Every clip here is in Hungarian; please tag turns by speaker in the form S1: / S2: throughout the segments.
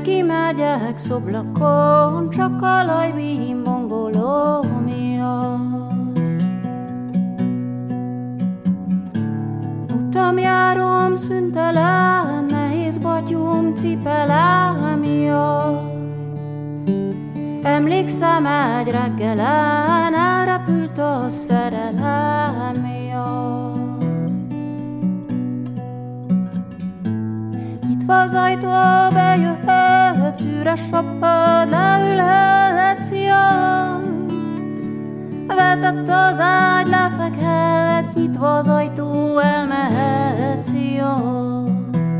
S1: kimegyek szoblakon, csak a lajbím bongoló miatt. Utam járom szüntelen, nehéz batyum cipelem miatt. Emlékszem egy reggelen, elrepült a szerelem miatt. Nyitva az ajtó, bejöhetsz, üres a pad, leülhetsz, jaj. Vetett az ágy, lefekhetsz, nyitva az ajtó, elmehetsz, jaj.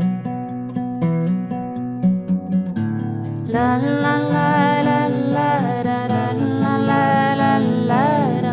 S1: La la la la la la la la la la la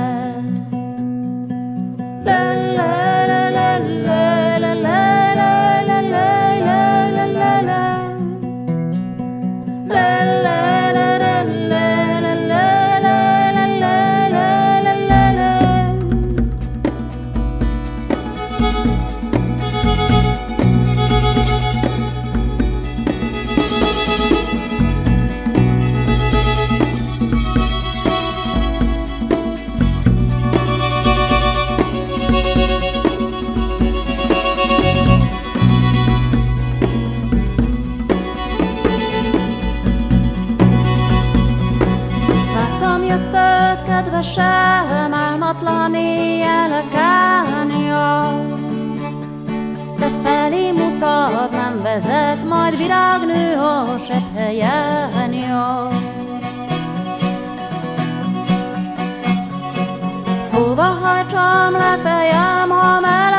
S1: kedvesem, álmatlan éjjeleken jár. Te felé mutat, nem vezet, majd virágnő a sebb helyen jár. Hova hajtsam le fejem, ha